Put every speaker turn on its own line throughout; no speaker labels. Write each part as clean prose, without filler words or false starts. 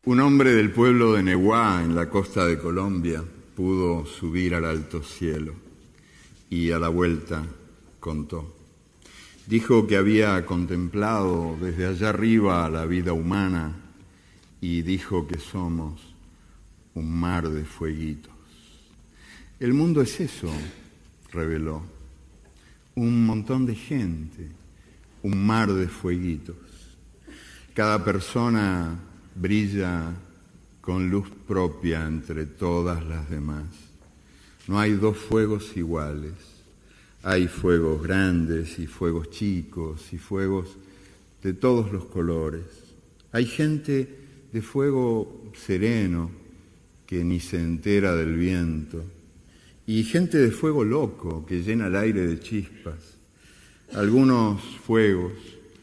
Un hombre del pueblo de Neguá, en la costa de Colombia, pudo subir al alto cielo y a la vuelta contó. Dijo que había contemplado desde allá arriba la vida humana y dijo que somos un mar de fueguitos. El mundo es eso, reveló, un montón de gente, un mar de fueguitos. Cada persona brilla con luz propia entre todas las demás. No hay dos fuegos iguales. Hay fuegos grandes y fuegos chicos y fuegos de todos los colores. Hay gente de fuego sereno que ni se entera del viento y gente de fuego loco que llena el aire de chispas. Algunos fuegos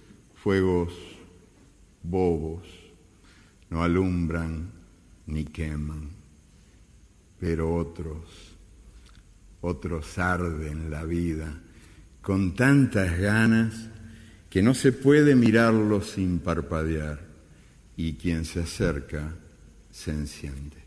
bobos, no alumbran ni queman, pero otros arden la vida con tantas ganas que no se puede mirarlos sin parpadear y quien se acerca se enciende.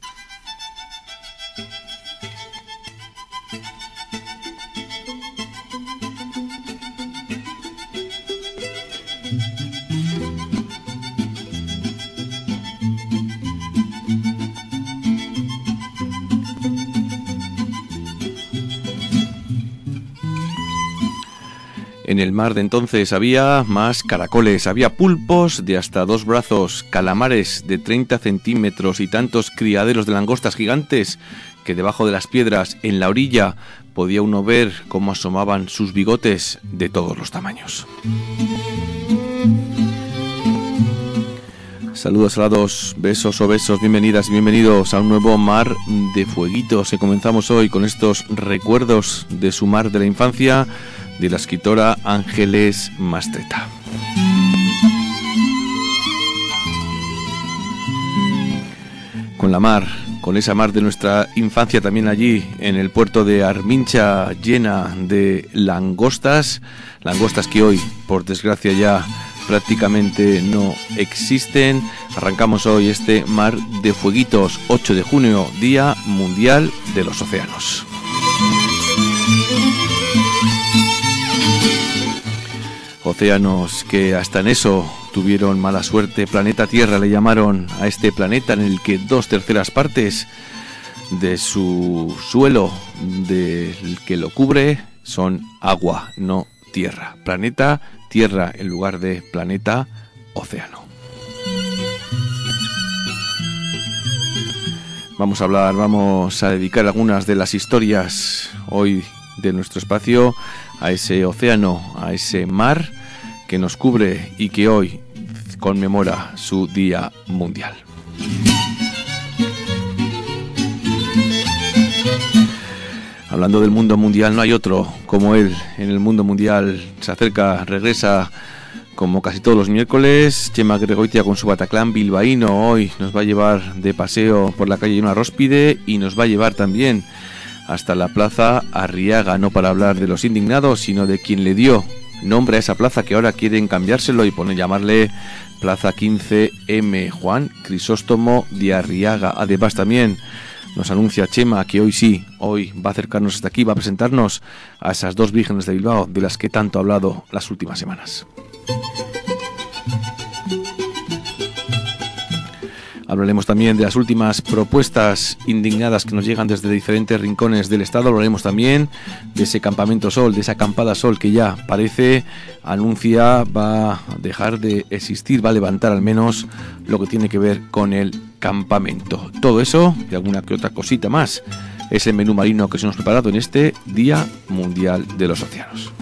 En el mar de entonces había más caracoles, había pulpos de hasta 2 brazos, calamares de 30 centímetros y tantos criaderos de langostas gigantes que debajo de las piedras en la orilla podía uno ver cómo asomaban sus bigotes de todos los tamaños. Saludos salados, besos o besos, bienvenidas y bienvenidos a un nuevo Mar de Fueguitos que comenzamos hoy con estos recuerdos de su mar de la infancia de la escritora Ángeles Mastretta. Con la mar, con esa mar de nuestra infancia también allí en el puerto de Armincha, llena de langostas que hoy, por desgracia, ya prácticamente no existen. Arrancamos hoy este Mar de Fueguitos, 8 de junio, Día Mundial de los Océanos. Océanos que hasta en eso tuvieron mala suerte. Planeta Tierra le llamaron a este planeta en el que 2/3 partes de su suelo, del que lo cubre, son agua, no tierra. Planeta Tierra en lugar de planeta océano. Vamos a dedicar algunas de las historias hoy de nuestro espacio a ese océano, a ese mar que nos cubre y que hoy conmemora su Día Mundial. Hablando del mundo mundial, no hay otro como él. En el mundo mundial se acerca, regresa como casi todos los miércoles. Chema Gregoitia con su Bataclan bilbaíno hoy nos va a llevar de paseo por la calle Una Róspide y nos va a llevar también hasta la Plaza Arriaga, no para hablar de los indignados, sino de quien le dio nombre a esa plaza que ahora quieren cambiárselo y llamarle Plaza 15M, Juan Crisóstomo de Arriaga. Además también nos anuncia Chema que hoy va a acercarnos hasta aquí, va a presentarnos a esas 2 vírgenes de Bilbao de las que tanto ha hablado las últimas semanas. Hablaremos también de las últimas propuestas indignadas que nos llegan desde diferentes rincones del Estado. Hablaremos también de ese campamento Sol, de esa acampada Sol que ya anuncia va a dejar de existir, va a levantar al menos lo que tiene que ver con el campamento. Todo eso y alguna que otra cosita más es el menú marino que se nos ha preparado en este Día Mundial de los Océanos.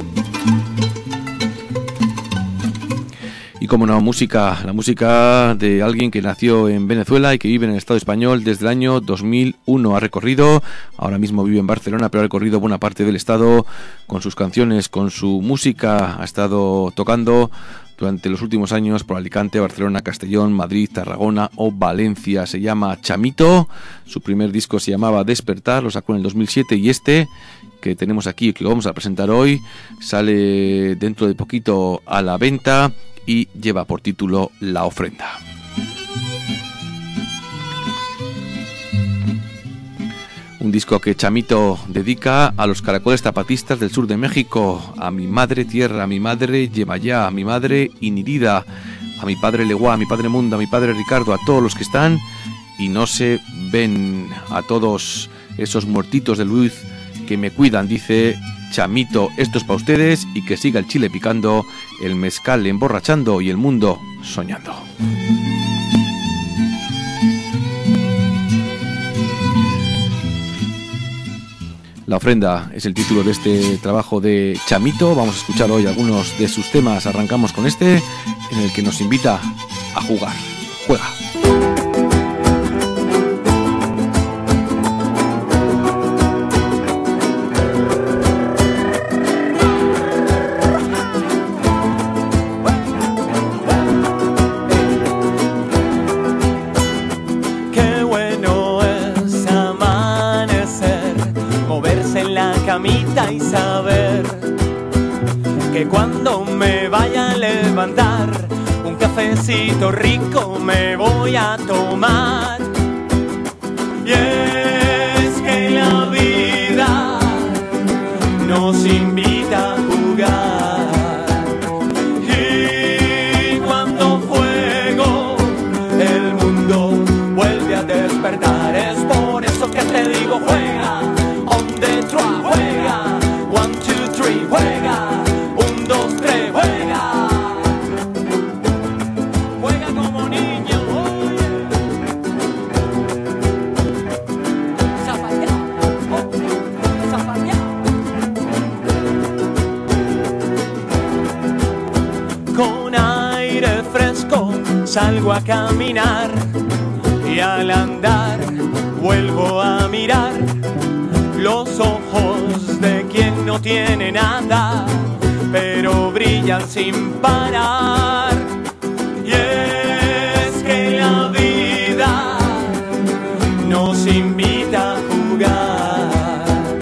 Y como no, la música de alguien que nació en Venezuela y que vive en el Estado español desde el año 2001. Ahora mismo vive en Barcelona, pero ha recorrido buena parte del Estado con sus canciones, con su música. Ha estado tocando durante los últimos años por Alicante, Barcelona, Castellón, Madrid, Tarragona o Valencia. Se llama Chamito, su primer disco se llamaba Despertar, lo sacó en el 2007 y este que tenemos aquí, que vamos a presentar hoy, sale dentro de poquito a la venta y lleva por título La Ofrenda. Un disco que Chamito dedica a los caracoles zapatistas del sur de México, a mi madre tierra, a mi madre Yemayá, a mi madre Inirida, a mi padre Leguá, a mi padre Munda, a mi padre Ricardo, a todos los que están y no se ven, a todos esos muertitos de luz que me cuidan, dice Chamito, esto es para ustedes y que siga el chile picando, el mezcal emborrachando y el mundo soñando. La ofrenda es el título de este trabajo de Chamito. Vamos a escuchar hoy algunos de sus temas. Arrancamos con este, en el que nos invita a jugar. Juega.
Y saber que cuando me vaya a levantar un cafecito rico me voy a tomar. Y es que la vida nos invita a jugar y cuando juego el mundo vuelve a despertar. Es por eso que te digo juega, on the track, juega. 1, 2, 3, juega. 1, 2, 3, juega. Juega como niño, oye. Zapateado, oh, zapateado. Con aire fresco salgo a caminar y al andar vuelvo a mirar los ojos de quien no tiene nada, pero brillan sin parar. Y es que la vida nos invita a jugar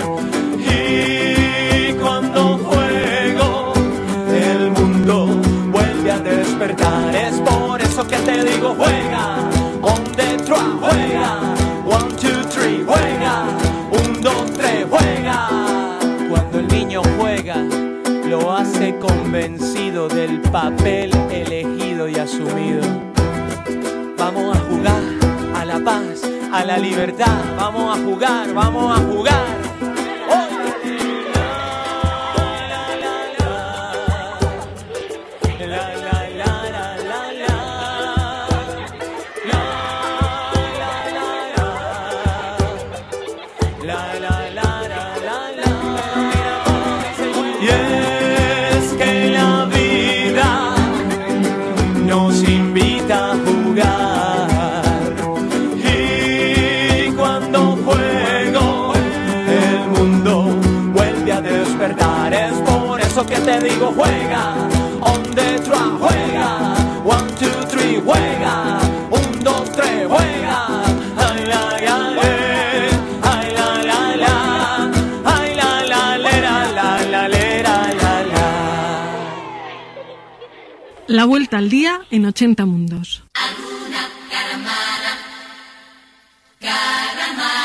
y cuando juego el mundo vuelve a despertar. Es por eso que te digo juega, on the track, juega. 1, 2, 3, juega. 1, 2, 3, juega. Cuando el niño juega, lo hace convencido del papel elegido y asumido. Vamos a jugar a la paz, a la libertad. Vamos a jugar, vamos a jugar. Que te digo juega, on the track, juega. 1, 2, 3, juega. 1, 2, 3, juega. Ay la la ay la la la, ay la la lera la la lera la la.
La vuelta al día en 80 mundos.
Alguna caramara, caramare.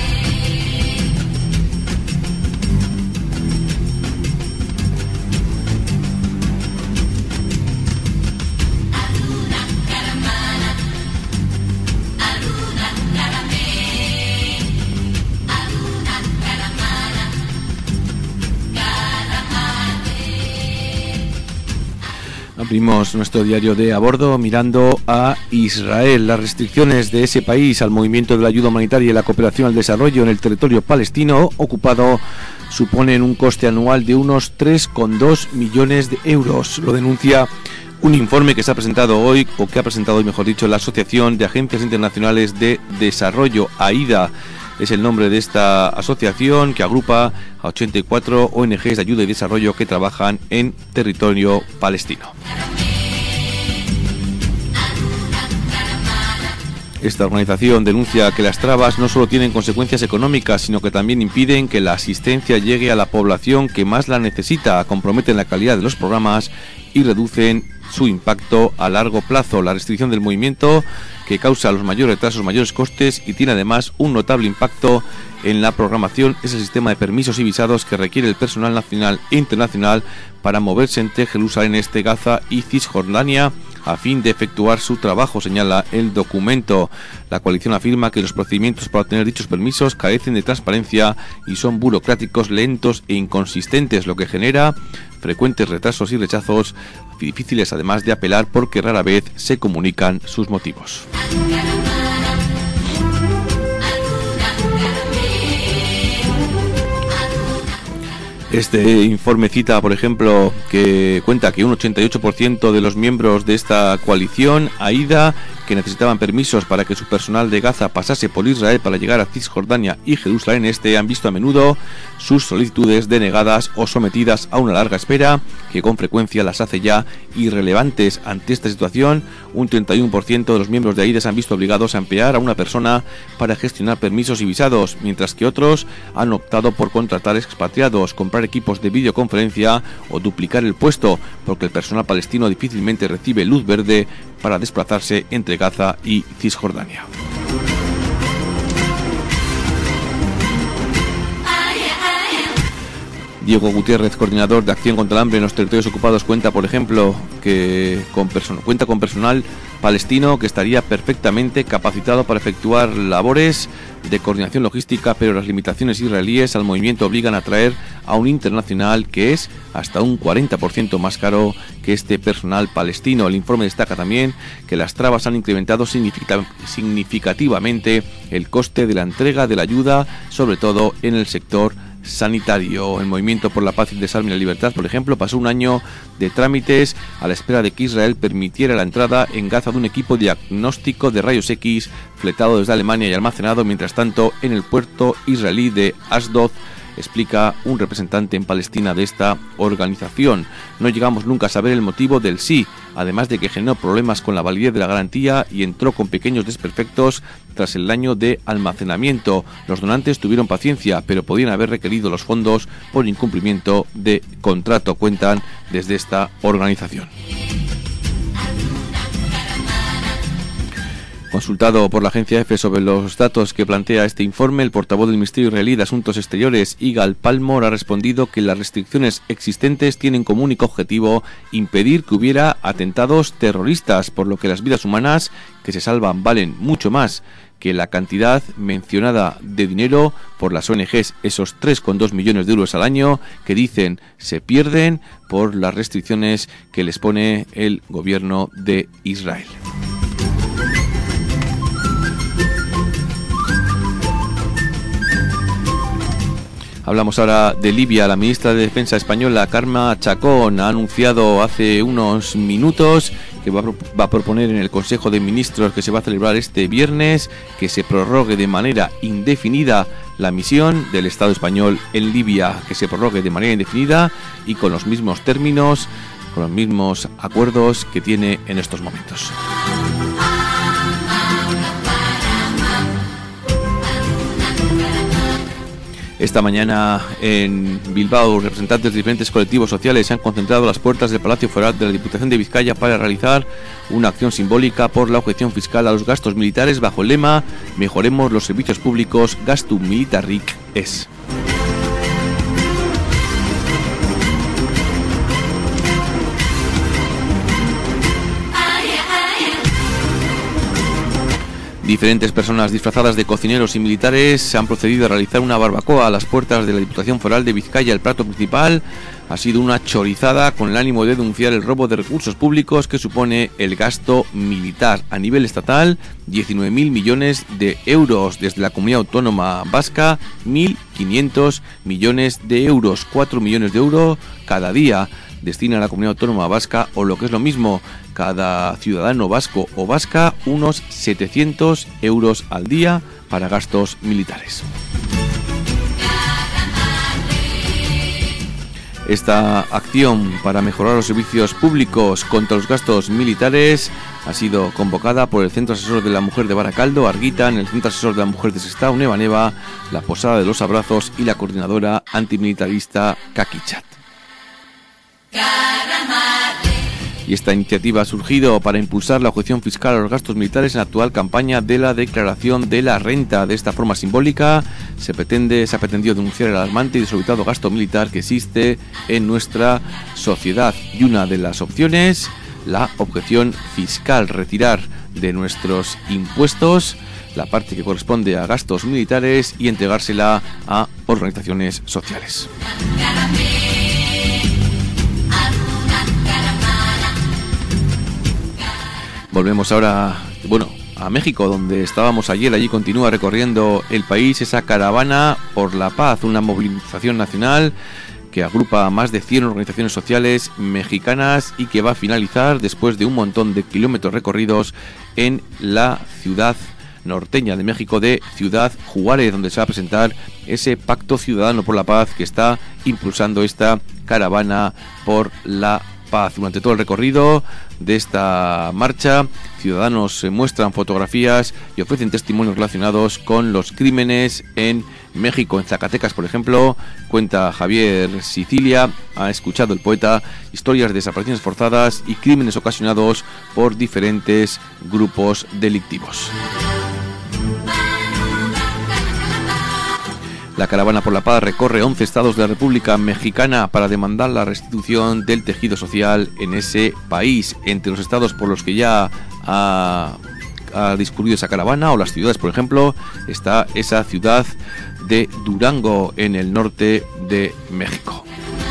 Abrimos nuestro diario de a bordo mirando a Israel. Las restricciones de ese país al movimiento de la ayuda humanitaria y la cooperación al desarrollo en el territorio palestino ocupado suponen un coste anual de unos 3,2 millones de euros. Lo denuncia un informe que se ha presentado hoy, o que ha presentado hoy, mejor dicho, la Asociación de Agencias Internacionales de Desarrollo, AIDA. Es el nombre de esta asociación que agrupa a 84 ONGs de ayuda y desarrollo que trabajan en territorio palestino. Esta organización denuncia que las trabas no solo tienen consecuencias económicas, sino que también impiden que la asistencia llegue a la población que más la necesita, comprometen la calidad de los programas y reducen su impacto a largo plazo. La restricción del movimiento, que causa los mayores retrasos, mayores costes y tiene además un notable impacto en la programación, es el sistema de permisos y visados que requiere el personal nacional e internacional para moverse entre Jerusalén Este, Gaza y Cisjordania a fin de efectuar su trabajo, señala el documento. La coalición afirma que los procedimientos para obtener dichos permisos carecen de transparencia y son burocráticos, lentos e inconsistentes, lo que genera frecuentes retrasos y rechazos difíciles además de apelar porque rara vez se comunican sus motivos. Este informe cita, por ejemplo, que cuenta que un 88% de los miembros de esta coalición, AIDA, que necesitaban permisos para que su personal de Gaza pasase por Israel para llegar a Cisjordania y Jerusalén Este, han visto a menudo sus solicitudes denegadas o sometidas a una larga espera que con frecuencia las hace ya irrelevantes. Ante esta situación, un 31% de los miembros de AIDA se han visto obligados a emplear a una persona para gestionar permisos y visados, mientras que otros han optado por contratar expatriados, comprar equipos de videoconferencia o duplicar el puesto, porque el personal palestino difícilmente recibe luz verde para desplazarse entre Gaza y Cisjordania. Diego Gutiérrez, coordinador de Acción contra el Hambre en los Territorios Ocupados, cuenta, por ejemplo, que cuenta con personal palestino que estaría perfectamente capacitado para efectuar labores de coordinación logística, pero las limitaciones israelíes al movimiento obligan a traer a un internacional que es hasta un 40% más caro que este personal palestino. El informe destaca también que las trabas han incrementado significativamente el coste de la entrega de la ayuda, sobre todo en el sector sanitario. El Movimiento por la Paz y el Desarme y la Libertad, por ejemplo, pasó un año de trámites a la espera de que Israel permitiera la entrada en Gaza de un equipo diagnóstico de rayos X fletado desde Alemania y almacenado mientras tanto en el puerto israelí de Ashdod, explica un representante en Palestina de esta organización. No llegamos nunca a saber el motivo del sí, además de que generó problemas con la validez de la garantía y entró con pequeños desperfectos tras el año de almacenamiento. Los donantes tuvieron paciencia, pero podían haber requerido los fondos por incumplimiento de contrato, cuentan desde esta organización. Consultado por la agencia EFE sobre los datos que plantea este informe, el portavoz del Ministerio Israelí de Asuntos Exteriores, Igal Palmor, ha respondido que las restricciones existentes tienen como único objetivo impedir que hubiera atentados terroristas, por lo que las vidas humanas que se salvan valen mucho más que la cantidad mencionada de dinero por las ONGs, esos 3,2 millones de euros al año que dicen se pierden por las restricciones que les pone el gobierno de Israel. Hablamos ahora de Libia. La ministra de Defensa española, Carme Chacón, ha anunciado hace unos minutos que va a proponer en el Consejo de Ministros que se va a celebrar este viernes que se prorrogue de manera indefinida la misión del Estado español en Libia, que se prorrogue de manera indefinida y con los mismos términos, con los mismos acuerdos que tiene en estos momentos. Esta mañana en Bilbao, representantes de diferentes colectivos sociales se han concentrado a las puertas del Palacio Foral de la Diputación de Vizcaya para realizar una acción simbólica por la objeción fiscal a los gastos militares bajo el lema "Mejoremos los servicios públicos, gastu militarrik ez". Diferentes personas disfrazadas de cocineros y militares se han procedido a realizar una barbacoa a las puertas de la Diputación Foral de Vizcaya. El plato principal ha sido una chorizada con el ánimo de denunciar el robo de recursos públicos que supone el gasto militar. A nivel estatal, 19.000 millones de euros. Desde la Comunidad Autónoma Vasca, 1.500 millones de euros. 4 millones de euros cada día destina a la Comunidad Autónoma Vasca, o lo que es lo mismo, cada ciudadano vasco o vasca, unos 700 euros al día para gastos militares. Esta acción para mejorar los servicios públicos contra los gastos militares ha sido convocada por el Centro Asesor de la Mujer de Baracaldo, Arguitan, el Centro Asesor de la Mujer de Sestao, Neva Neva, la Posada de los Abrazos y la coordinadora antimilitarista Kakichat. Y esta iniciativa ha surgido para impulsar la objeción fiscal a los gastos militares en la actual campaña de la declaración de la renta. De esta forma simbólica se ha pretendido denunciar el alarmante y desorbitado gasto militar que existe en nuestra sociedad. Y una de las opciones, la objeción fiscal, retirar de nuestros impuestos la parte que corresponde a gastos militares y entregársela a organizaciones sociales. Volvemos ahora, a México, donde estábamos ayer. Allí continúa recorriendo el país esa caravana por la paz, una movilización nacional que agrupa a más de 100 organizaciones sociales mexicanas y que va a finalizar después de un montón de kilómetros recorridos en la ciudad norteña de México de Ciudad Juárez, donde se va a presentar ese Pacto Ciudadano por la Paz que está impulsando esta caravana por la paz. Durante todo el recorrido de esta marcha, ciudadanos muestran fotografías y ofrecen testimonios relacionados con los crímenes en México. En Zacatecas, por ejemplo, cuenta Javier Sicilia, ha escuchado el poeta historias de desapariciones forzadas y crímenes ocasionados por diferentes grupos delictivos. La caravana por la paz recorre 11 estados de la República Mexicana para demandar la restitución del tejido social en ese país. Entre los estados por los que ya ha discurrido esa caravana, o las ciudades, por ejemplo, está esa ciudad de Durango, en el norte de México.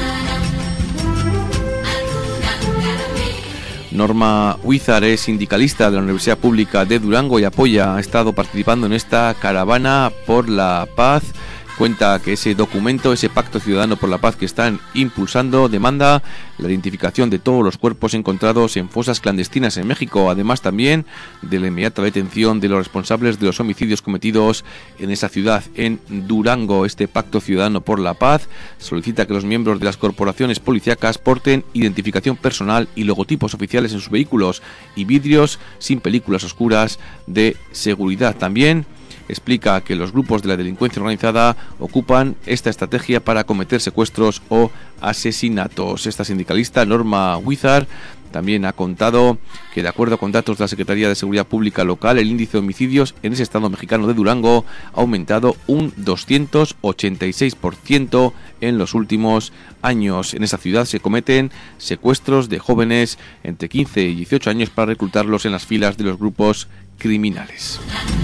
Norma Huizar es sindicalista de la Universidad Pública de Durango y ha estado participando en esta caravana por la paz. Cuenta que ese documento, ese Pacto Ciudadano por la Paz que están impulsando, demanda la identificación de todos los cuerpos encontrados en fosas clandestinas en México, además también de la inmediata detención de los responsables de los homicidios cometidos en esa ciudad, en Durango. Este Pacto Ciudadano por la Paz solicita que los miembros de las corporaciones policíacas porten identificación personal y logotipos oficiales en sus vehículos y vidrios sin películas oscuras de seguridad. También explica que los grupos de la delincuencia organizada ocupan esta estrategia para cometer secuestros o asesinatos. Esta sindicalista, Norma Huizar, también ha contado que, de acuerdo con datos de la Secretaría de Seguridad Pública local, el índice de homicidios en ese estado mexicano de Durango ha aumentado un 286% en los últimos años. En esa ciudad se cometen secuestros de jóvenes entre 15 y 18 años para reclutarlos en las filas de los grupos criminales.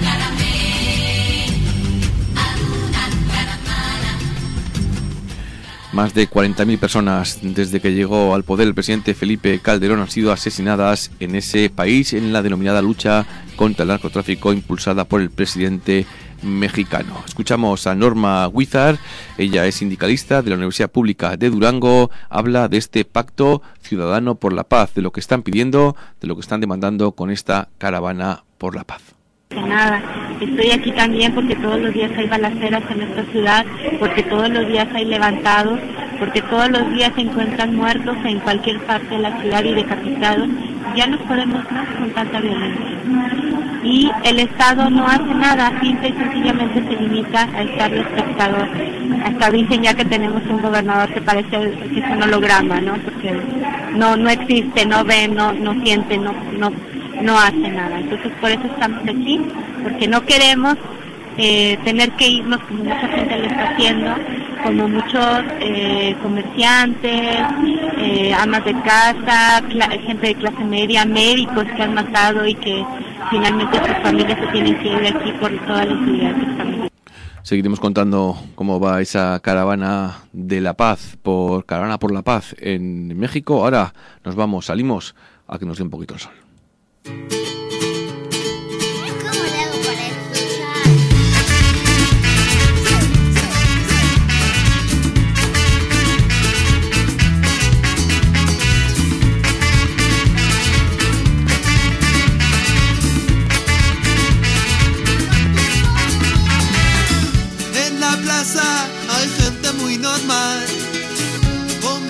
Más de 40.000 personas desde que llegó al poder el presidente Felipe Calderón han sido asesinadas en ese país en la denominada lucha contra el narcotráfico impulsada por el presidente mexicano. Escuchamos a Norma Huizar, ella es sindicalista de la Universidad Pública de Durango, habla de este Pacto Ciudadano por la Paz, de lo que están pidiendo, de lo que están demandando con esta caravana por la paz.
Nada, estoy aquí también porque todos los días hay balaceras en esta ciudad, porque todos los días hay levantados, porque todos los días se encuentran muertos en cualquier parte de la ciudad y decapitados. Ya no podemos más con tanta violencia. Y el Estado no hace nada, simple y sencillamente se limita a estar de espectador. Hasta dicen ya que tenemos un gobernador que parece que es un holograma, ¿no? Porque no existe, no ve, no siente, no hace nada. Entonces por eso estamos aquí, porque no queremos tener que irnos como mucha gente lo está haciendo, como muchos comerciantes, amas de casa, gente de clase media, médicos que han matado y que finalmente sus familias se tienen que ir de aquí por todas las ideas que están viviendo.
Seguiremos contando cómo va esa caravana de la paz, caravana por la paz en México. Ahora salimos a que nos dé un poquito el sol.
¿Cómo le hago para escuchar?
En la plaza hay gente muy normal, con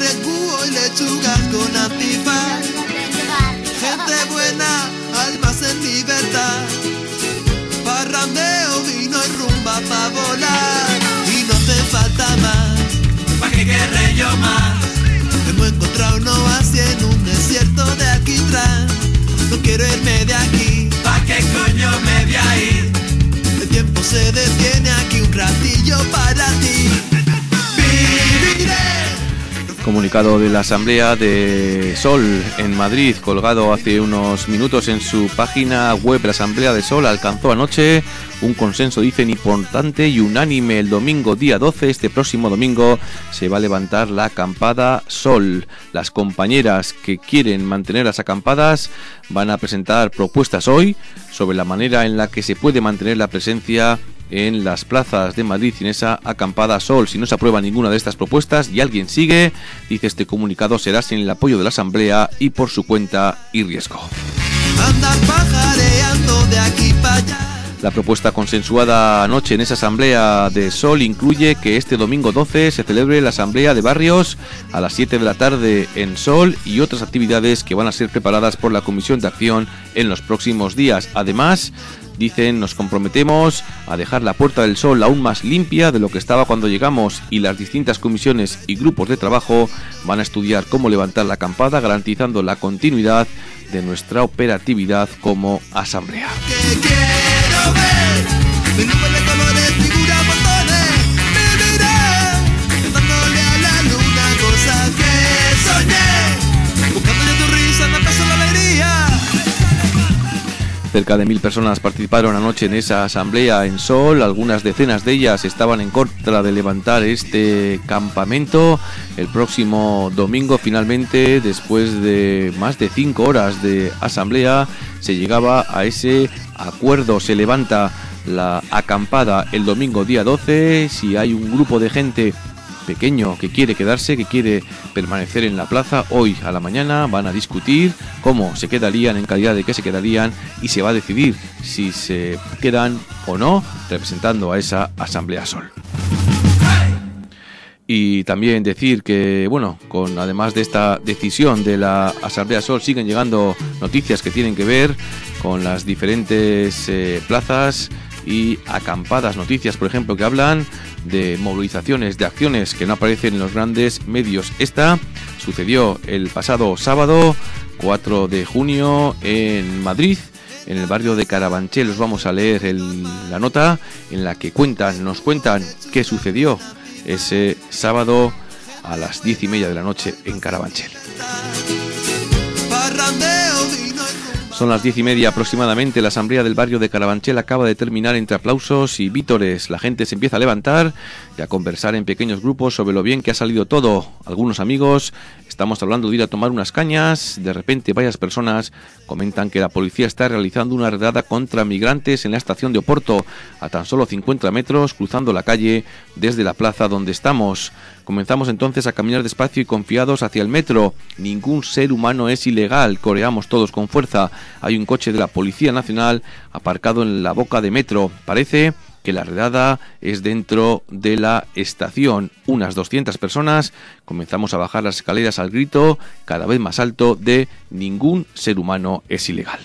quiero más. Hemos encontrado un oasis en un desierto de alquitrán. No quiero irme de aquí. ¿Pa' qué coño me voy a ir? El tiempo se detiene aquí un ratillo para ti. Viviré.
Comunicado de la Asamblea de Sol en Madrid, colgado hace unos minutos en su página web. La Asamblea de Sol alcanzó anoche un consenso, dicen, importante y unánime. El domingo día 12, este próximo domingo, se va a levantar la acampada Sol. Las compañeras que quieren mantener las acampadas van a presentar propuestas hoy sobre la manera en la que se puede mantener la presencia en las plazas de Madrid en esa acampada Sol. Si no se aprueba ninguna de estas propuestas y alguien sigue, dice este comunicado, será sin el apoyo de la Asamblea y por su cuenta y riesgo.
Andar pajareando de aquí para allá.
La propuesta consensuada anoche en esa Asamblea de Sol incluye que este domingo 12 se celebre la Asamblea de Barrios a las 7 de la tarde en Sol y otras actividades que van a ser preparadas por la Comisión de Acción en los próximos días. Además, dicen, nos comprometemos a dejar la Puerta del Sol aún más limpia de lo que estaba cuando llegamos, y las distintas comisiones y grupos de trabajo van a estudiar cómo levantar la acampada garantizando la continuidad de nuestra operatividad como asamblea.
Que quiero ver de nubes de colores, figuras, botones. Viviré cantándole a la luna cosas que soñé, buscándole tu risa, me pasó la alegría.
Cerca de 1000 personas participaron anoche en esa asamblea en Sol. Algunas decenas de ellas estaban en contra de levantar este campamento. El próximo domingo, finalmente, después de más de 5 horas de asamblea, se llegaba a ese acuerdo. Se levanta la acampada el domingo día 12. Si hay un grupo de gente pequeño que quiere quedarse, que quiere permanecer en la plaza, hoy a la mañana van a discutir cómo se quedarían, en calidad de qué se quedarían, y se va a decidir si se quedan o no representando a esa Asamblea Sol. Y también decir que, bueno, con además de esta decisión de la Asamblea Sol, siguen llegando noticias que tienen que ver con las diferentes plazas y acampadas. Noticias, por ejemplo, que hablan de movilizaciones, de acciones que no aparecen en los grandes medios. Esta sucedió el pasado sábado 4 de junio en Madrid, en el barrio de Carabanchel. Os vamos a leer la nota en la que nos cuentan qué sucedió ese sábado a las 10:30 de la noche en Carabanchel. Son las 10:30 aproximadamente. La asamblea del barrio de Carabanchel acaba de terminar entre aplausos y vítores. La gente se empieza a levantar y a conversar en pequeños grupos sobre lo bien que ha salido todo. Algunos amigos, estamos hablando de ir a tomar unas cañas. De repente varias personas comentan que la policía está realizando una redada contra migrantes en la estación de Oporto, a tan solo 50 metros cruzando la calle desde la plaza donde estamos. Comenzamos entonces a caminar despacio y confiados hacia el metro. Ningún ser humano es ilegal, coreamos todos con fuerza. Hay un coche de la Policía Nacional aparcado en la boca de metro. Parece que la redada es dentro de la estación. Unas 200 personas comenzamos a bajar las escaleras al grito cada vez más alto de ningún ser humano es ilegal.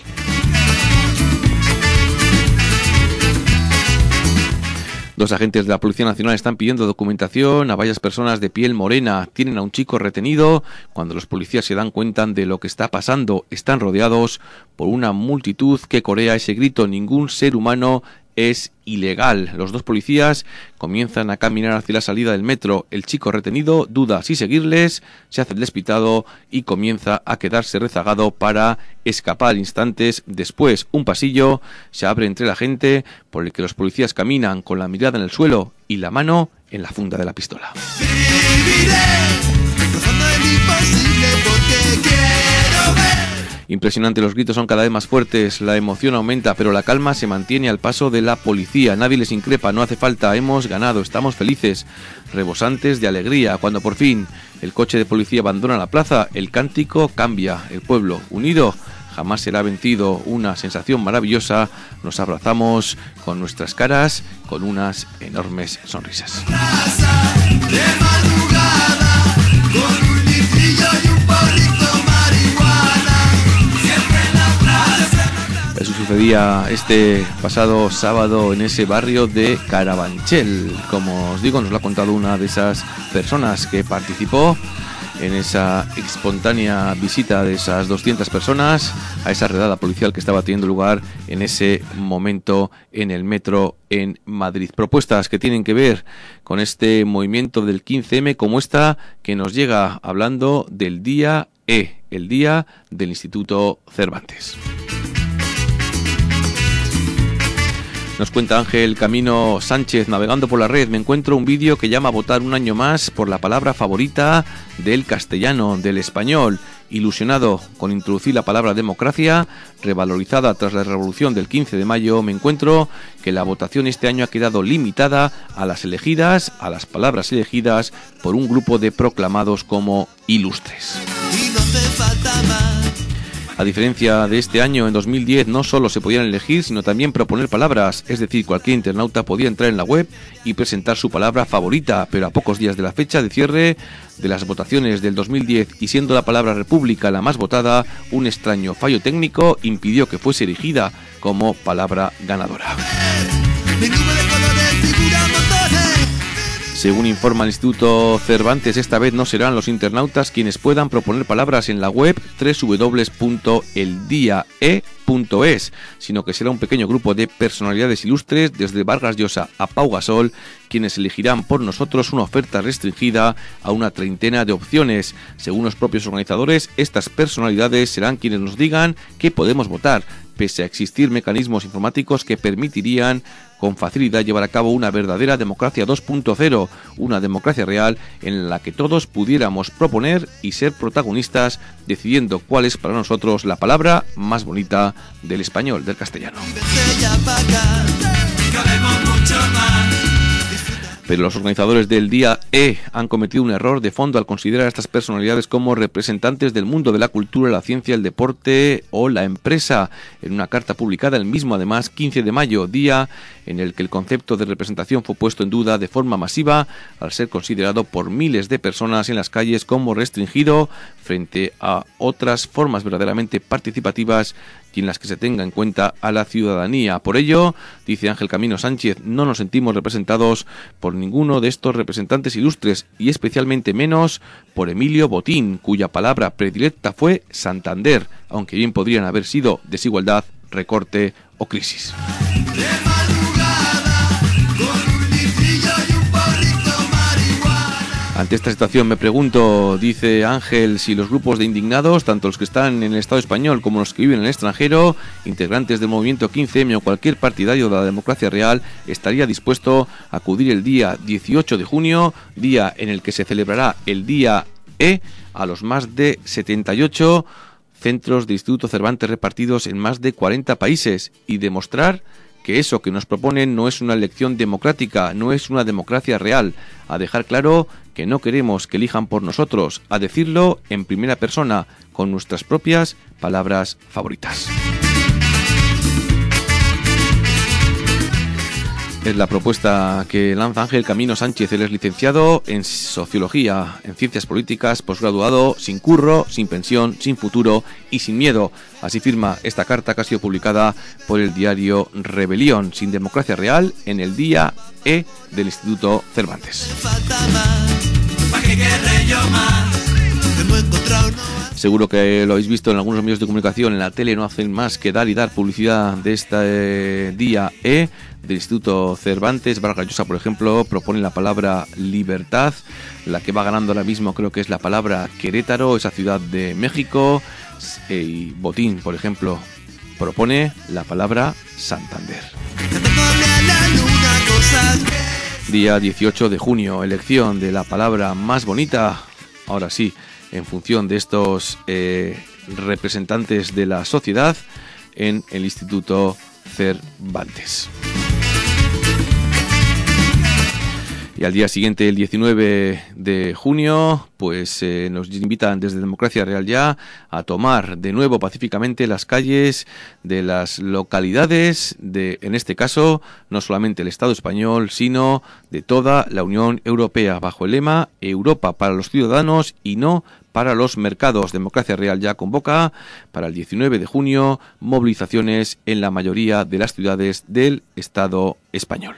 Dos agentes de la Policía Nacional están pidiendo documentación a varias personas de piel morena. Tienen a un chico retenido. Cuando los policías se dan cuenta de lo que está pasando, están rodeados por una multitud que corea ese grito: ningún ser humano es ilegal. Los dos policías comienzan a caminar hacia la salida del metro. El chico retenido duda si seguirles, se hace el despistado y comienza a quedarse rezagado para escapar instantes después. Un pasillo se abre entre la gente por el que los policías caminan con la mirada en el suelo y la mano en la funda de la pistola. Impresionante, los gritos son cada vez más fuertes, la emoción aumenta, pero la calma se mantiene al paso de la policía. Nadie les increpa, no hace falta, hemos ganado, estamos felices, rebosantes de alegría. Cuando por fin el coche de policía abandona la plaza, el cántico cambia. El pueblo unido jamás será vencido, una sensación maravillosa. Nos abrazamos con nuestras caras, con unas enormes sonrisas. sucedía este pasado sábado en ese barrio de Carabanchel. Como os digo, nos lo ha contado una de esas personas que participó en esa espontánea visita de esas 200 personas a esa redada policial que estaba teniendo lugar en ese momento en el metro en Madrid. Propuestas que tienen que ver con este movimiento del 15M, como esta que nos llega hablando del día E, el día del Instituto Cervantes. Nos cuenta Ángel Camino Sánchez, navegando por la red, me encuentro un vídeo que llama a votar un año más por la palabra favorita del castellano, del español. Ilusionado con introducir la palabra democracia, revalorizada tras la revolución del 15 de mayo, me encuentro que la votación este año ha quedado limitada a las elegidas, a las palabras elegidas por un grupo de proclamados como ilustres.
Y no hace falta más.
A diferencia de este año, en 2010 no solo se podían elegir, sino también proponer palabras, es decir, cualquier internauta podía entrar en la web y presentar su palabra favorita, pero a pocos días de la fecha de cierre de las votaciones del 2010 y siendo la palabra república la más votada, un extraño fallo técnico impidió que fuese erigida como palabra ganadora.
Mi nube de colores figura montones.
Según informa el Instituto Cervantes, esta vez no serán los internautas quienes puedan proponer palabras en la web www.eldiae.es, sino que será un pequeño grupo de personalidades ilustres, desde Vargas Llosa a Pau Gasol, quienes elegirán por nosotros una oferta restringida a una treintena de opciones. Según los propios organizadores, estas personalidades serán quienes nos digan que podemos votar, pese a existir mecanismos informáticos que permitirían con facilidad llevar a cabo una verdadera democracia 2.0, una democracia real en la que todos pudiéramos proponer y ser protagonistas, decidiendo cuál es para nosotros la palabra más bonita del español, del castellano.
Vete ya pa' acá. Cabemos mucho más.
Pero los organizadores del Día E han cometido un error de fondo al considerar a estas personalidades como representantes del mundo de la cultura, la ciencia, el deporte o la empresa. En una carta publicada el mismo, además, 15 de mayo, día en el que el concepto de representación fue puesto en duda de forma masiva al ser considerado por miles de personas en las calles como restringido frente a otras formas verdaderamente participativas y en las que se tenga en cuenta a la ciudadanía. Por ello, dice Ángel Camino Sánchez, no nos sentimos representados por ninguno de estos representantes ilustres y especialmente menos por Emilio Botín, cuya palabra predilecta fue Santander, aunque bien podrían haber sido desigualdad, recorte o crisis. Ante esta situación me pregunto, dice Ángel, si los grupos de indignados, tanto los que están en el Estado español como los que viven en el extranjero, integrantes del movimiento 15M o cualquier partidario de la democracia real, estaría dispuesto a acudir el día 18 de junio, día en el que se celebrará el Día E, a los más de 78 centros de Instituto Cervantes repartidos en más de 40 países y demostrar que eso que nos proponen no es una elección democrática, no es una democracia real, a dejar claro que no queremos que elijan por nosotros, a decirlo en primera persona, con nuestras propias palabras favoritas. Es la propuesta que lanza Ángel Camino Sánchez. Él es licenciado en Sociología, en Ciencias Políticas, posgraduado, sin curro, sin pensión, sin futuro y sin miedo. Así firma esta carta que ha sido publicada por el diario Rebelión, sin democracia real, en el Día E del Instituto Cervantes. Seguro que lo habéis visto en algunos medios de comunicación, en la tele no hacen más que dar y dar publicidad de este Día E del Instituto Cervantes. Vargas Llosa, por ejemplo, propone la palabra libertad. La que va ganando ahora mismo creo que es la palabra Querétaro, esa ciudad de México. Y Botín, por ejemplo, propone la palabra Santander. Día 18 de junio, elección de la palabra más bonita. Ahora sí, en función de estos representantes de la sociedad en el Instituto Cervantes. Y al día siguiente, el 19 de junio, pues nos invitan desde Democracia Real Ya a tomar de nuevo pacíficamente las calles de las localidades de, en este caso, no solamente el Estado español, sino de toda la Unión Europea, bajo el lema Europa para los ciudadanos y no para los mercados. Democracia Real ya convoca para el 19 de junio movilizaciones en la mayoría de las ciudades del Estado español.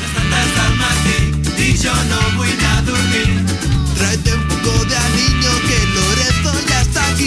Tráete un poco de aliño que Lorenzo ya está aquí.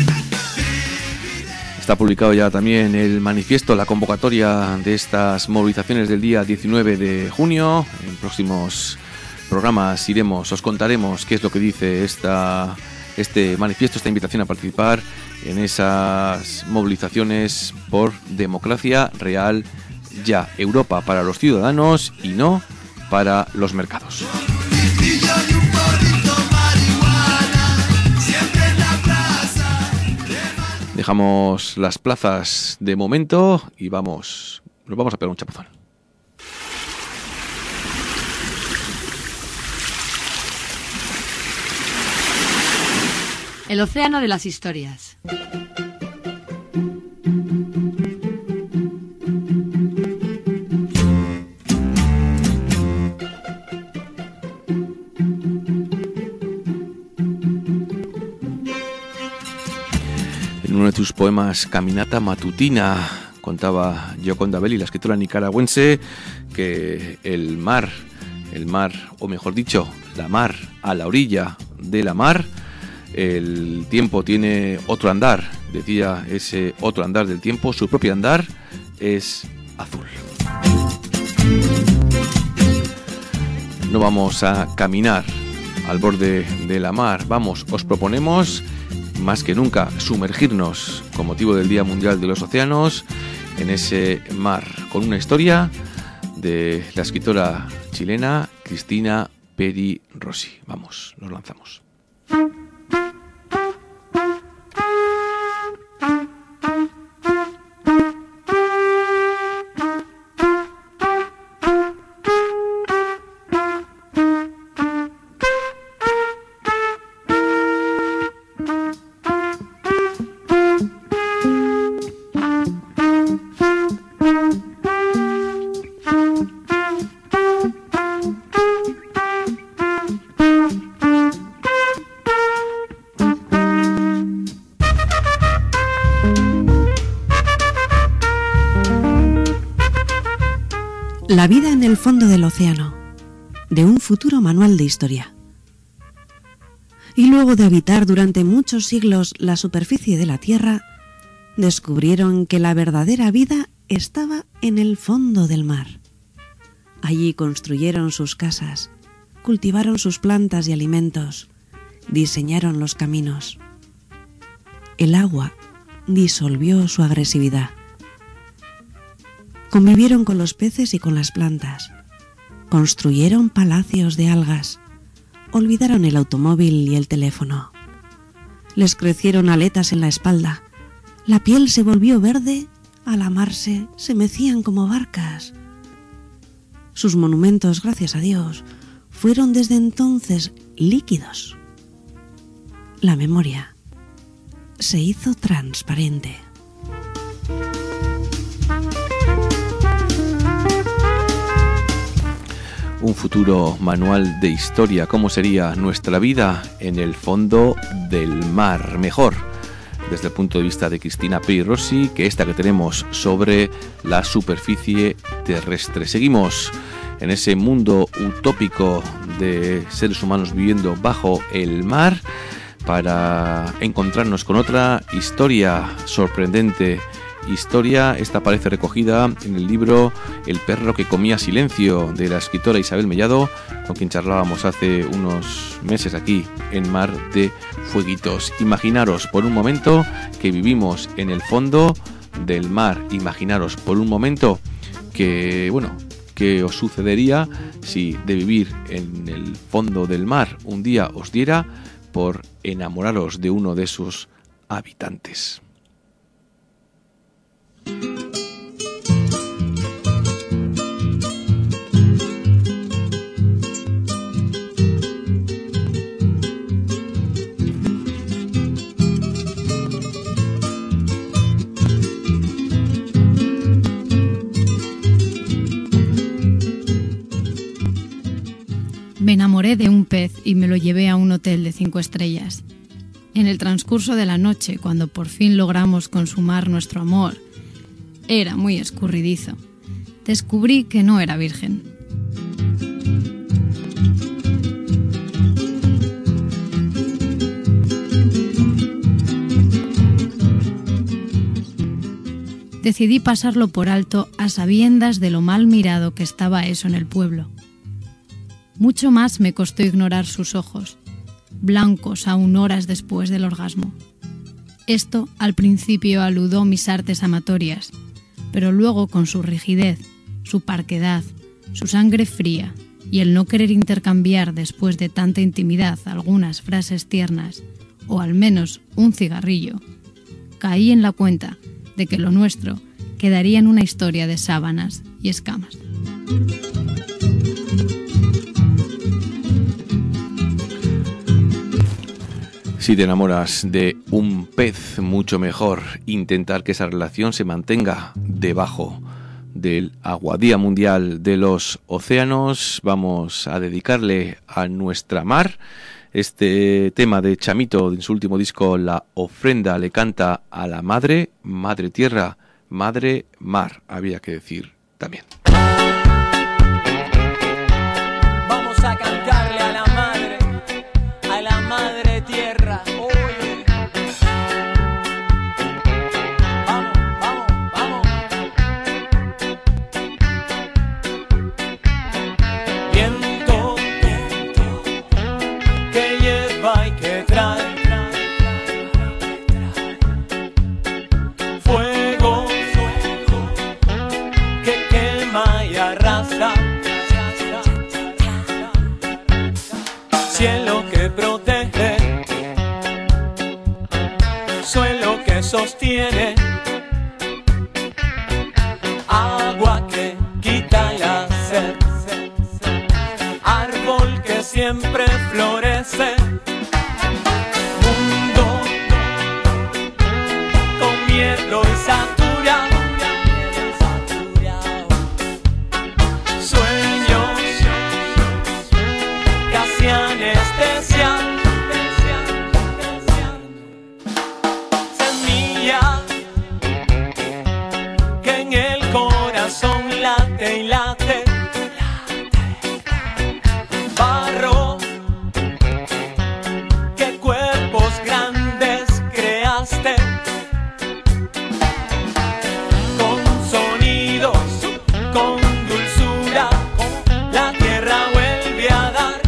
Está publicado ya también el manifiesto, la convocatoria de estas movilizaciones del día 19 de junio. En próximos programas os contaremos qué es lo que dice este manifiesto, esta invitación a participar en esas movilizaciones por democracia real ya. Europa para los ciudadanos y no para los mercados. Dejamos las plazas de momento y nos vamos a pegar un chapuzón.
El océano de las historias.
En uno de tus poemas, Caminata Matutina, contaba Gioconda Belli, la escritora nicaragüense, que el mar, o mejor dicho, la mar, a la orilla de la mar, el tiempo tiene otro andar. Decía ese otro andar del tiempo, su propio andar es azul. No vamos a caminar al borde de la mar, os proponemos más que nunca sumergirnos con motivo del Día Mundial de los Océanos en ese mar, con una historia de la escritora chilena Cristina Peri Rossi. Nos lanzamos.
La vida en el fondo del océano, de un futuro manual de historia. Y luego de habitar durante muchos siglos la superficie de la Tierra, descubrieron que la verdadera vida estaba en el fondo del mar. Allí construyeron sus casas, cultivaron sus plantas y alimentos, diseñaron los caminos. El agua disolvió su agresividad. Convivieron con los peces y con las plantas. Construyeron palacios de algas. Olvidaron el automóvil y el teléfono. Les crecieron aletas en la espalda. La piel se volvió verde. Al amarse, se mecían como barcas. Sus monumentos, gracias a Dios, fueron desde entonces líquidos. La memoria se hizo transparente.
Un futuro manual de historia, cómo sería nuestra vida en el fondo del mar, mejor desde el punto de vista de Cristina Peri Rossi que esta que tenemos sobre la superficie terrestre. Seguimos en ese mundo utópico de seres humanos viviendo bajo el mar para encontrarnos con otra historia sorprendente. Esta aparece recogida en el libro El perro que comía silencio, de la escritora Isabel Mellado, con quien charlábamos hace unos meses aquí en Mar de Fueguitos. Imaginaros por un momento que vivimos en el fondo del mar. Imaginaros por un momento que, qué os sucedería si de vivir en el fondo del mar un día os diera por enamoraros de uno de sus habitantes.
Me enamoré de un pez y me lo llevé a un hotel de 5 estrellas. En el transcurso de la noche, cuando por fin logramos consumar nuestro amor, era muy escurridizo. Descubrí que no era virgen. Decidí pasarlo por alto a sabiendas de lo mal mirado que estaba eso en el pueblo. Mucho más me costó ignorar sus ojos, blancos aún horas después del orgasmo. Esto al principio aludó mis artes amatorias, pero luego con su rigidez, su parquedad, su sangre fría y el no querer intercambiar después de tanta intimidad algunas frases tiernas, o al menos un cigarrillo, caí en la cuenta de que lo nuestro quedaría en una historia de sábanas y escamas.
Si te enamoras de un pez, mucho mejor intentar que esa relación se mantenga debajo del agua. Día Mundial de los Océanos. Vamos a dedicarle a nuestra mar. Este tema de Chamito, en su último disco, La Ofrenda, le canta a la madre, madre tierra, madre mar, había que decir también.
Vamos a cantarle a la madre tierra. Oye. Vamos, vamos, vamos. Viento, que lleva y que trae. Fuego, que quema y arrasa. Cielo que protege, suelo que sostiene, agua que quita la sed, árbol que siempre florece, mundo con miedo y saturado, sueños casi anestesia, semilla que en el corazón late y late, barro que cuerpos grandes creaste, con sonidos, con dulzura, la tierra vuelve a dar,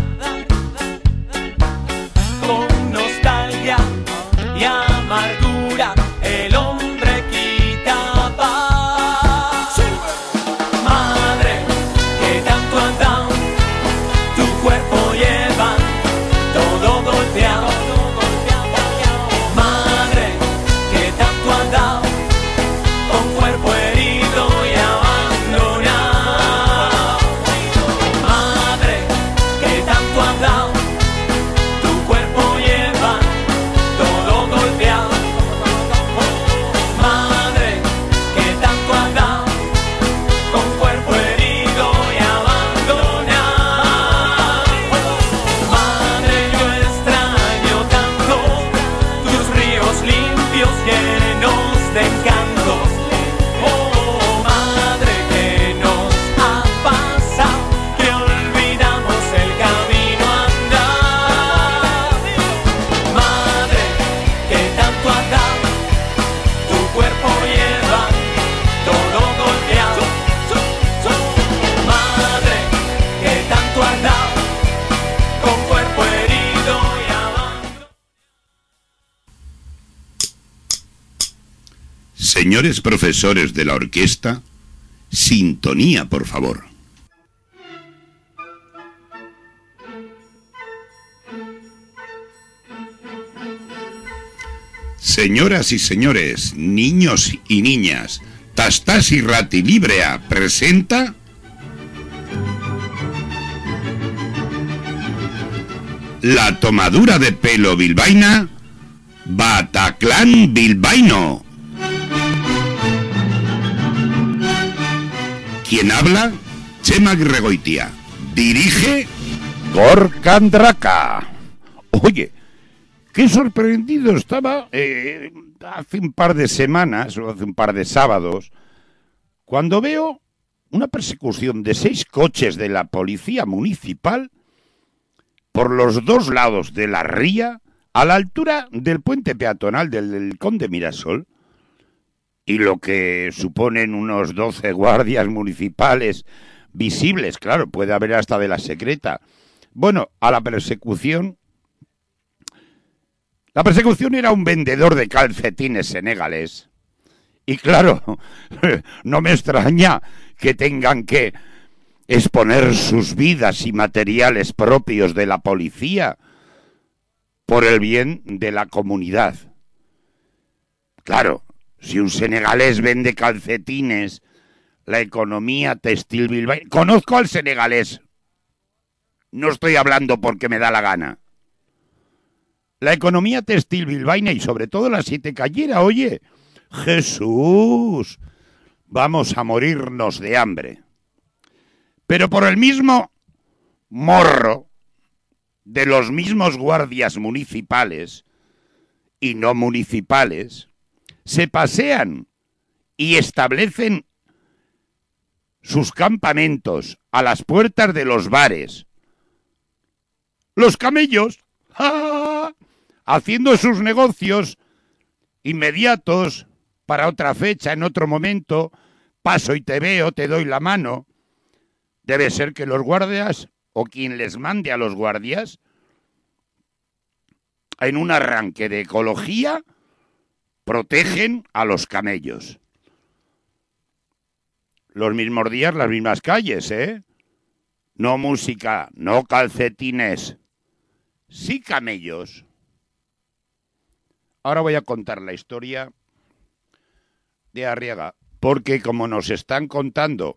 con nostalgia y amargura, el hombre quita paz. Madre, que tanto han dado, tu cuerpo lleva todo golpeado. Madre, que tanto han dado, con cuerpo herido y abandonado. Madre, que tanto han dado, tu cuerpo lleva todo golpeado. Madre, que tanto han dado, con cuerpo herido y abandonado. Madre, yo extraño tanto tus ríos limpios llenos de encanto. Oh, madre, que nos ha pasado, que olvidamos el camino andar. Madre, que tanto has dado, tu cuerpo lleva todo golpeado. Madre, que tanto has dado, con cuerpo herido y abandonado.
Señores profesores de la orquesta, sintonía, por favor. Señoras y señores, niños y niñas, Tastas y Rati Librea presenta la tomadura de pelo bilbaína, Bataclan bilbaíno. ¿Quién habla? Txema Gregoitia. Dirige Gorka Andraka. Oye, Qué sorprendido estaba hace un par de semanas o hace un par de sábados cuando veo una persecución de 6 coches de la policía municipal por los 2 lados de la ría a la altura del puente peatonal del Conde Mirasol, y lo que suponen unos 12 guardias municipales visibles, claro, puede haber hasta de la secreta. Bueno, a la persecución... La persecución era un vendedor de calcetines senegalés. Y claro, no me extraña que tengan que exponer sus vidas y materiales propios de la policía por el bien de la comunidad. Claro, si un senegalés vende calcetines, la economía textil bilbaína... Conozco al senegalés. No estoy hablando porque me da la gana. La economía textil bilbaína y sobre todo la sietecallera, oye, Jesús, vamos a morirnos de hambre. Pero por el mismo morro de los mismos guardias municipales y no municipales, se pasean y establecen sus campamentos a las puertas de los bares. Los camellos, ¡ja!, haciendo sus negocios inmediatos para otra fecha, en otro momento, paso y te veo, te doy la mano. Debe ser que los guardias, o quien les mande a los guardias, en un arranque de ecología, protegen a los camellos. Los mismos días, las mismas calles, ¿eh? No música, no calcetines, sí camellos. Ahora voy a contar la historia de Arriaga, porque como nos están contando,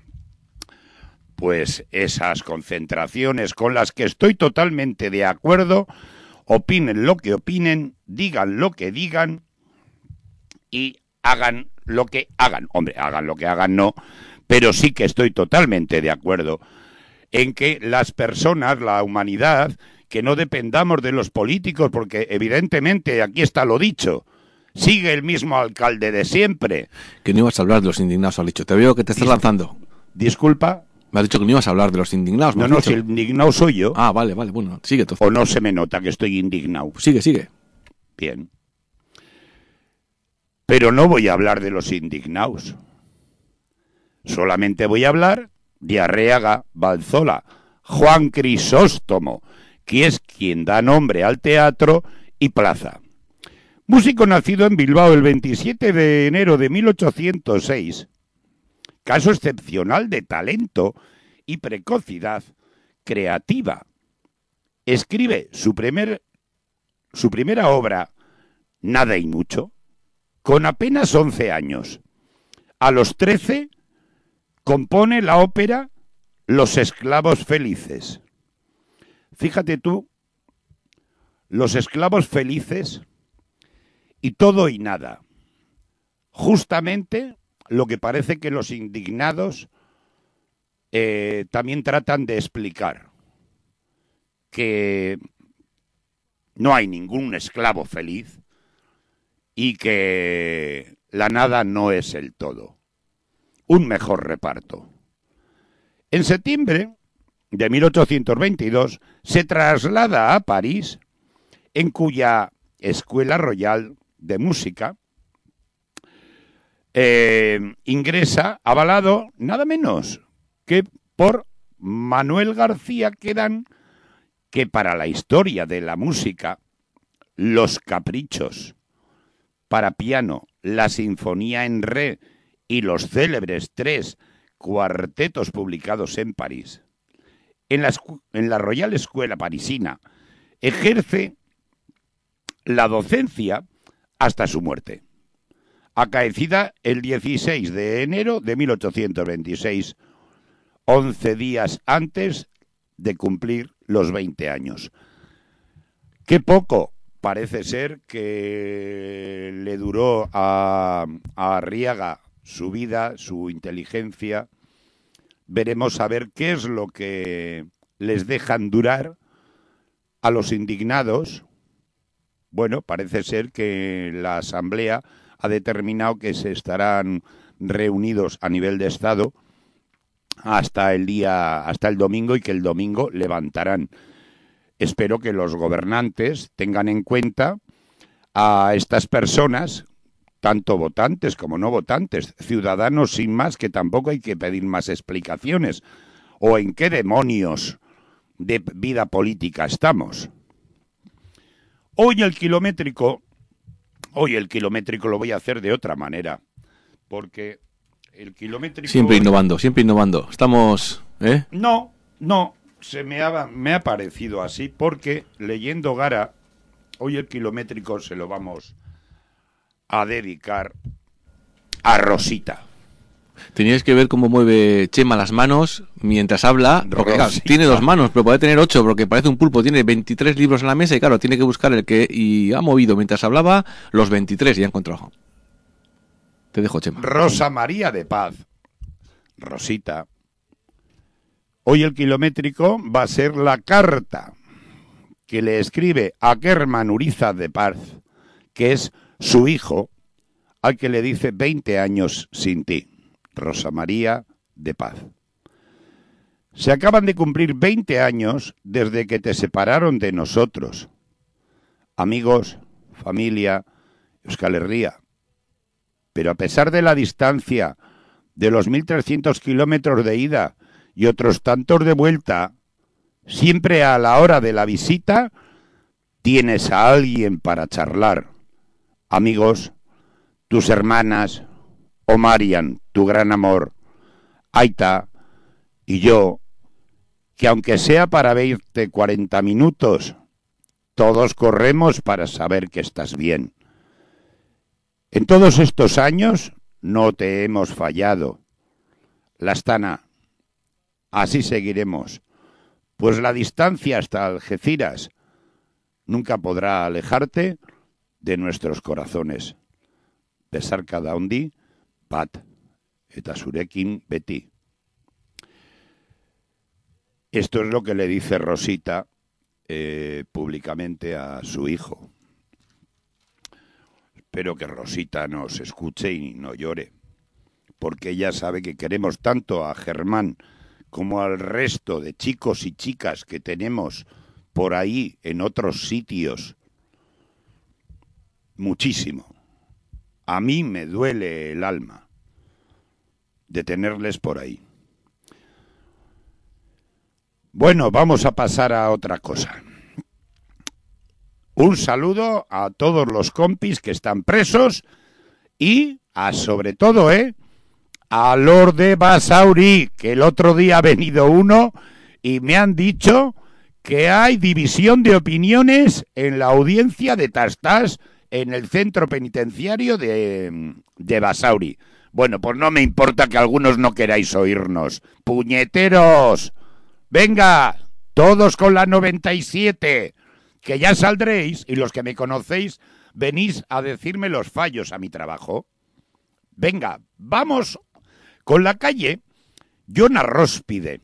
pues esas concentraciones con las que estoy totalmente de acuerdo, opinen lo que opinen, digan lo que digan y hagan lo que hagan. Hombre, hagan lo que hagan no, pero sí que estoy totalmente de acuerdo en que las personas, la humanidad, que no dependamos de los políticos, porque evidentemente, aquí está lo dicho, sigue el mismo alcalde de siempre.
Que no ibas a hablar de los indignados, has dicho. Te veo que te estás lanzando.
Disculpa.
Me has dicho que no ibas a hablar de los indignados.
No, si el indignado soy yo.
Ah, vale, bueno, sigue tú.
O no se me nota que estoy indignado.
Sigue.
Bien. Pero no voy a hablar de los indignados. Solamente voy a hablar de Arriaga Balzola, Juan Crisóstomo, que es quien da nombre al teatro y plaza. Músico nacido en Bilbao el 27 de enero de 1806, caso excepcional de talento y precocidad creativa. Escribe su primera obra, Nada y Mucho, con apenas 11 años. A los 13 compone la ópera Los Esclavos Felices. Fíjate tú, Los Esclavos Felices y todo y nada. Justamente lo que parece que los indignados también tratan de explicar, que no hay ningún esclavo feliz y que la nada no es el todo. Un mejor reparto. En septiembre de 1822 se traslada a París, en cuya Escuela Royal de Música ingresa, avalado nada menos que por Manuel García Quedán, que para la historia de la música, los caprichos para piano, la sinfonía en re y los célebres 3 cuartetos publicados en París, en la Royal Escuela parisina, ejerce la docencia hasta su muerte, acaecida el 16 de enero de 1826, 11 días antes de cumplir los 20 años. Qué poco parece ser que le duró a Arriaga su vida, su inteligencia. Veremos a ver qué es lo que les dejan durar a los indignados, Bueno, parece ser que la Asamblea ha determinado que se estarán reunidos a nivel de Estado hasta el domingo, y que el domingo levantarán. Espero que los gobernantes tengan en cuenta a estas personas, tanto votantes como no votantes, ciudadanos sin más, que tampoco hay que pedir más explicaciones. ¿O en qué demonios de vida política estamos? Hoy el kilométrico lo voy a hacer de otra manera, porque el kilométrico...
Siempre innovando. Estamos...
No, me ha parecido así, porque leyendo Gara, hoy el kilométrico se lo vamos a dedicar a Rosita.
Teníais que ver cómo mueve Chema las manos mientras habla, porque claro, tiene 2 manos, pero puede tener 8, porque parece un pulpo, tiene 23 libros en la mesa y claro, tiene que buscar el que... Y ha movido mientras hablaba los 23 y ha encontrado. Te dejo, Chema.
Rosa María de Paz. Rosita. Hoy el kilométrico va a ser la carta que le escribe a Kerman Urizar de Paz, que es su hijo, al que le dice 20 años sin ti. Rosa María de Paz. Se acaban de cumplir 20 años desde que te separaron de nosotros. Amigos, familia, Euskal Herria. Pero a pesar de la distancia, de los 1.300 kilómetros de ida y otros tantos de vuelta, siempre a la hora de la visita tienes a alguien para charlar. Amigos, tus hermanas, o Marian, tu gran amor, Aita y yo, que aunque sea para verte 40 minutos, todos corremos para saber que estás bien. En todos estos años no te hemos fallado. Lastana, así seguiremos, pues la distancia hasta Algeciras nunca podrá alejarte de nuestros corazones. Besarka daundi, bat, eta zurekin beti. Esto es lo que le dice Rosita públicamente a su hijo. Espero que Rosita nos escuche y no llore, porque ella sabe que queremos tanto a Germán como al resto de chicos y chicas que tenemos por ahí en otros sitios. Muchísimo. A mí me duele el alma de tenerles por ahí. Bueno, vamos a pasar a otra cosa. Un saludo a todos los compis que están presos y sobre todo, a Lord de Basauri, que el otro día ha venido uno y me han dicho que hay división de opiniones en la audiencia de Tastas en el centro penitenciario de Basauri. Bueno, pues no me importa que algunos no queráis oírnos. ¡Puñeteros! Venga, todos con la 97, que ya saldréis, y los que me conocéis venís a decirme los fallos a mi trabajo. Venga, vamos con la calle Yona Róspide.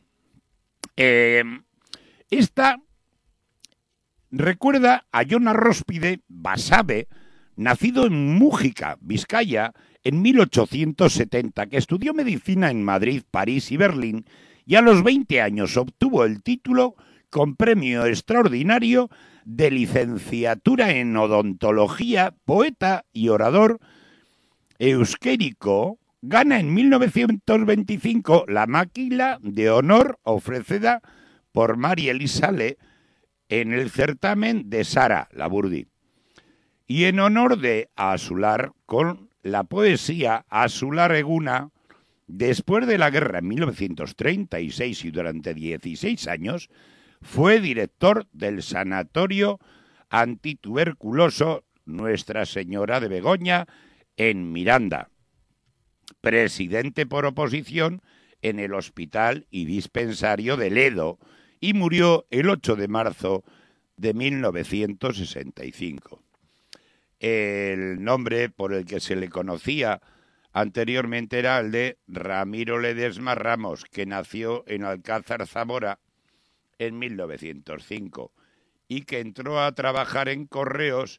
Esta recuerda a Yona Róspide Basabe, nacido en Mújica, Vizcaya, en 1870, que estudió medicina en Madrid, París y Berlín, y a los 20 años obtuvo el título con premio extraordinario de licenciatura en odontología, poeta y orador euskérico. Gana en 1925 la Máquina de Honor ofrecida por María Elizale en el certamen de Sara Laburdi. Y en honor de Asular, con la poesía Asular Eguna, después de la guerra en 1936 y durante 16 años, fue director del Sanatorio Antituberculoso Nuestra Señora de Begoña en Miranda, presidente por oposición en el Hospital y Dispensario de Ledo, y murió el 8 de marzo de 1965. El nombre por el que se le conocía anteriormente era el de Ramiro Ledesma Ramos, que nació en Alcázar, Zamora, en 1905, y que entró a trabajar en Correos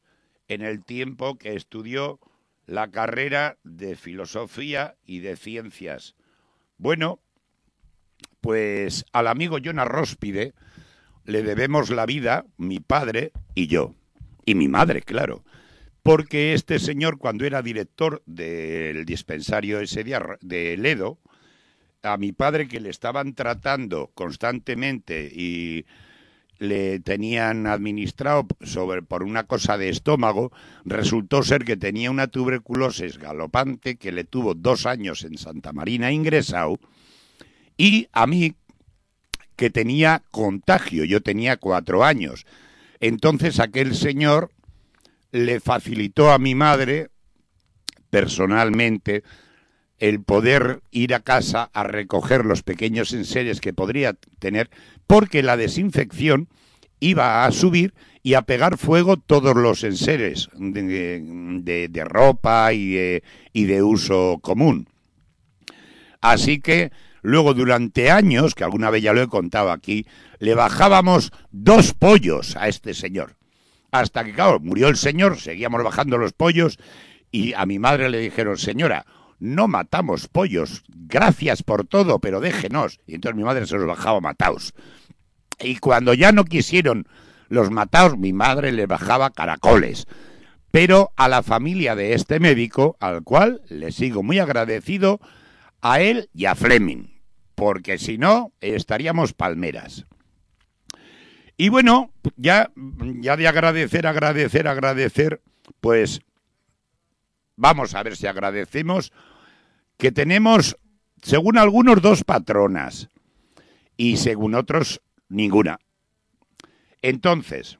en el tiempo que estudió la carrera de filosofía y de ciencias. Bueno, pues al amigo Jonas Róspide le debemos la vida, mi padre y yo, y mi madre, claro, porque este señor, cuando era director del dispensario ese día de Ledo, a mi padre, que le estaban tratando constantemente y le tenían administrado por una cosa de estómago, resultó ser que tenía una tuberculosis galopante que le tuvo 2 años en Santa Marina ingresado, y a mí, que tenía contagio, yo tenía 4 años. Entonces aquel señor le facilitó a mi madre personalmente el poder ir a casa a recoger los pequeños enseres que podría tener, porque la desinfección iba a subir y a pegar fuego todos los enseres de ropa y de uso común. Así que luego, durante años, que alguna vez ya lo he contado aquí, le bajábamos 2 pollos a este señor. Hasta que, claro, murió el señor, seguíamos bajando los pollos y a mi madre le dijeron: señora, no matamos pollos, gracias por todo, pero déjenos. Y entonces mi madre se los bajaba mataos. Y cuando ya no quisieron los mataos, mi madre les bajaba caracoles. Pero a la familia de este médico, al cual le sigo muy agradecido, a él y a Fleming, porque si no, estaríamos palmeras. Y bueno, ya de agradecer, pues vamos a ver si agradecemos que tenemos, según algunos, 2 patronas y según otros, ninguna. Entonces,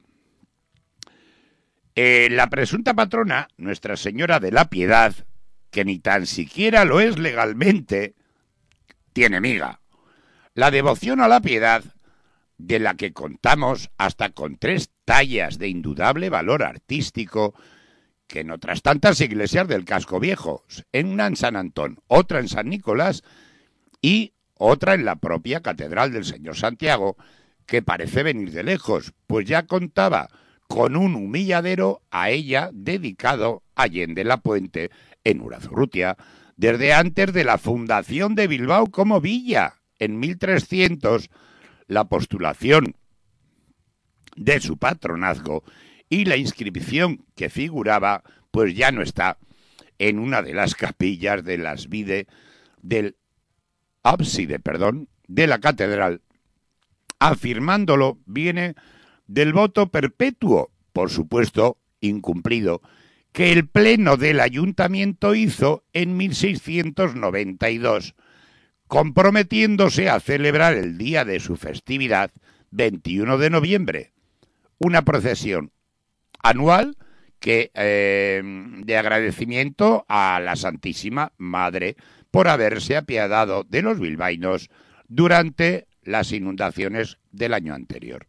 la presunta patrona, Nuestra Señora de la Piedad, que ni tan siquiera lo es legalmente, tiene miga. La devoción a la piedad, de la que contamos hasta con 3 tallas de indudable valor artístico, que en otras tantas iglesias del casco viejo, una en San Antón, otra en San Nicolás y otra en la propia Catedral del Señor Santiago, que parece venir de lejos, pues ya contaba con un humilladero a ella dedicado allende la Puente, en Urazurrutia, desde antes de la fundación de Bilbao como villa, en 1300, la postulación de su patronazgo y la inscripción que figuraba, pues ya no está en una de las capillas de las del ábside, de la catedral. Afirmándolo viene del voto perpetuo, por supuesto incumplido, que el Pleno del Ayuntamiento hizo en 1692, comprometiéndose a celebrar el día de su festividad, 21 de noviembre, una procesión anual que de agradecimiento a la Santísima Madre por haberse apiadado de los bilbaínos durante las inundaciones del año anterior.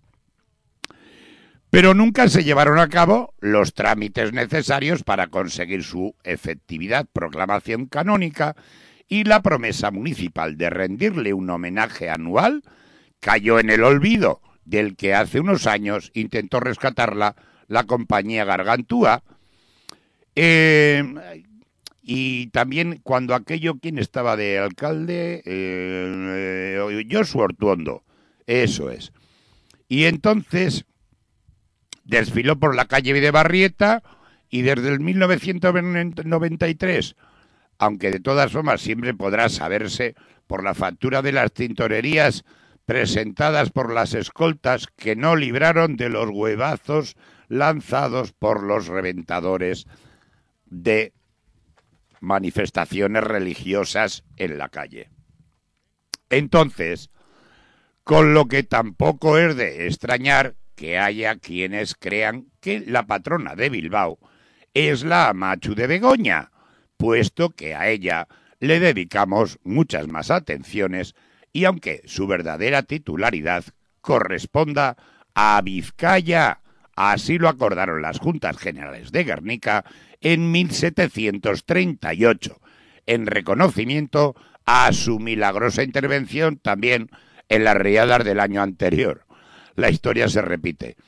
Pero nunca se llevaron a cabo los trámites necesarios para conseguir su efectividad, proclamación canónica, y la promesa municipal de rendirle un homenaje anual cayó en el olvido, del que hace unos años intentó rescatarla la compañía Gargantúa. Y también cuando aquello, ¿quién estaba de alcalde? Josu Ortuondo, eso es. Y entonces desfiló por la calle de Barrieta y desde el 1993, aunque de todas formas siempre podrá saberse por la factura de las tintorerías presentadas por las escoltas que no libraron de los huevazos lanzados por los reventadores de manifestaciones religiosas en la calle. Entonces, con lo que tampoco es de extrañar que haya quienes crean que la patrona de Bilbao es la Amatxu de Begoña, puesto que a ella le dedicamos muchas más atenciones y aunque su verdadera titularidad corresponda a Vizcaya, así lo acordaron las Juntas Generales de Guernica en 1738, en reconocimiento a su milagrosa intervención también en las riadas del año anterior. La historia se repite.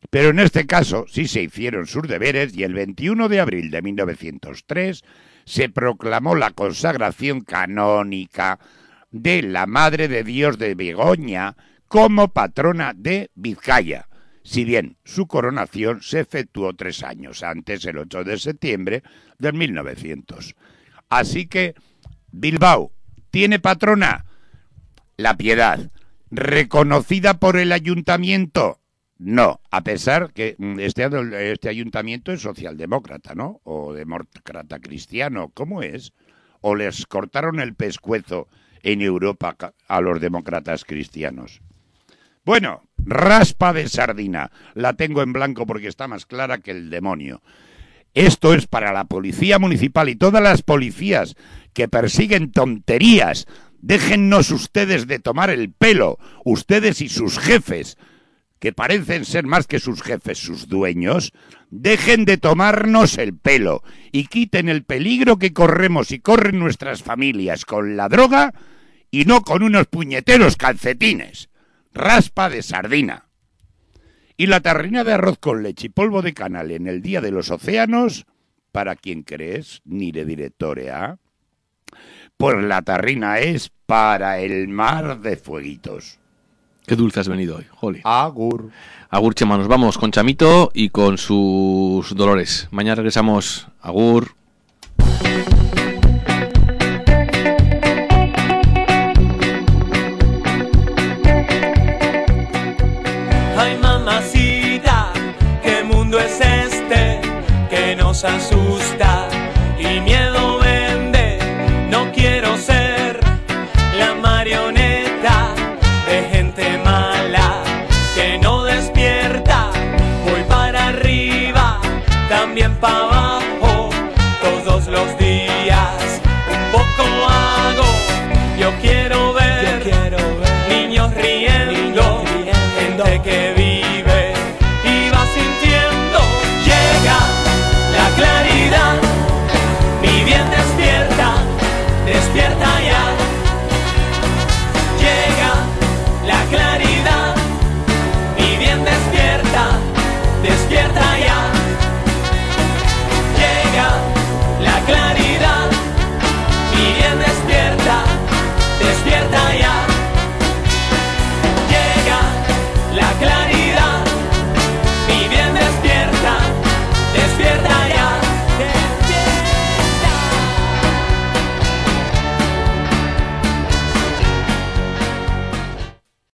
Pero en este caso sí se hicieron sus deberes y el 21 de abril de 1903 se proclamó la consagración canónica de la Madre de Dios de Begoña como patrona de Vizcaya, si bien su coronación se efectuó 3 años antes, el 8 de septiembre de 1900. Así que Bilbao tiene patrona la Piedad, reconocida por el ayuntamiento. No, a pesar que este ayuntamiento es socialdemócrata, ¿no? O demócrata cristiano, ¿cómo es? ¿O les cortaron el pescuezo en Europa a los demócratas cristianos? Bueno, raspa de sardina. La tengo en blanco porque está más clara que el demonio. Esto es para la policía municipal y todas las policías que persiguen tonterías. Déjennos ustedes de tomar el pelo, ustedes y sus jefes, que parecen ser más que sus jefes, sus dueños. Dejen de tomarnos el pelo y quiten el peligro que corremos y corren nuestras familias con la droga y no con unos puñeteros calcetines. Raspa de sardina. Y la tarrina de arroz con leche y polvo de canal en el Día de los Océanos, ¿para quién crees? Ni de directorea. Pues la tarrina es para el mar de fueguitos.
Qué dulce has venido hoy, jole.
Agur.
Agur, Chema, nos vamos con Chamito y con sus dolores. Mañana regresamos. Agur.